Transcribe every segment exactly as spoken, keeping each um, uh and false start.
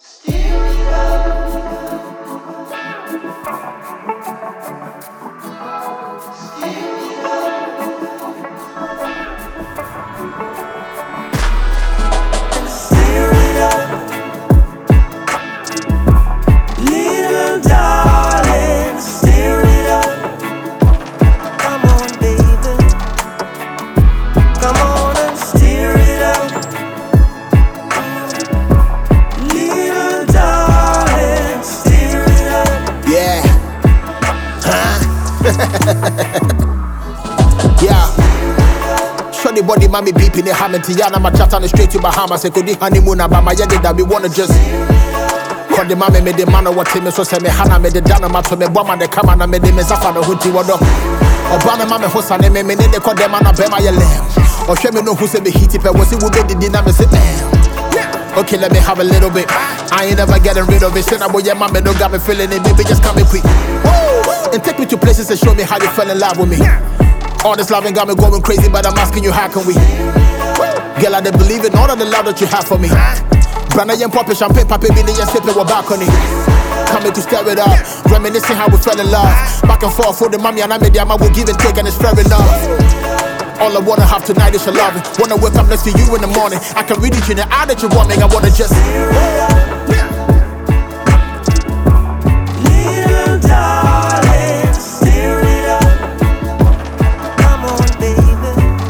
Yeah. Shorty body mommy beeping the Hamilton. Yana my chat on the straight to Bahamas. I could do honeymoon about my yard that we wanna just call the mommy made the man of what him so say me Hana made the dana mato me bomb and the camera made the mesafa no huti wado. Obana mama hosa ne me me ne call them man be my lamb. Or show me no who say me heat it was it would be the dinner me say okay, let me have a little bit. I ain't never getting rid of it. Send about your mama don't got me feeling it. Baby, just come me quick. And take me to places and show me how you fell in love with me. All this loving got me going crazy, but I'm asking you, how can we? Girl, I don't believe in all of the love that you have for me. Brand young poppy champagne, poppy, meaning you're sipping with balcony. Coming to stir it up, reminiscing how we fell in love. Back and forth for the mommy and I made the I will give and take, and it's fair enough. All I wanna have tonight is your love. Wanna wake up next to you in the morning. I can read it in the eye that you want me. I wanna just little darling, stir it up. Come on, baby.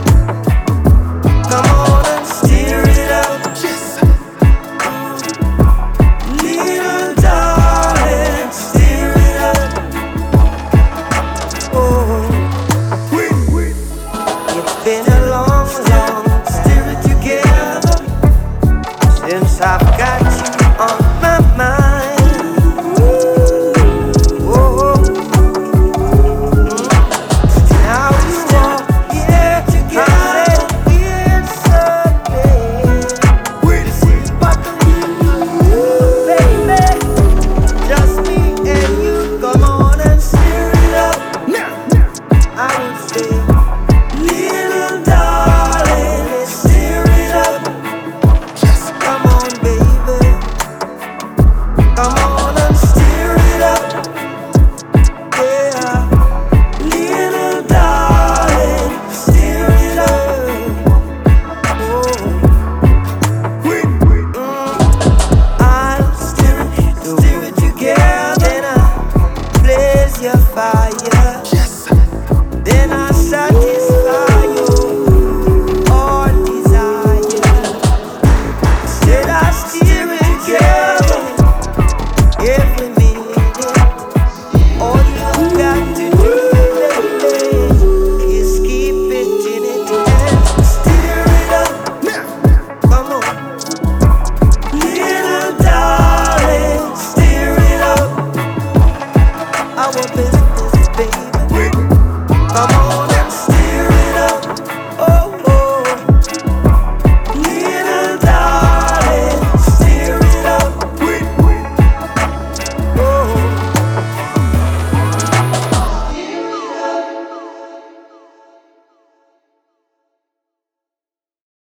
Come on and stir it up. Little darling, stir it up. Oh. It's been a long, long stir it together since I've got you on my mind.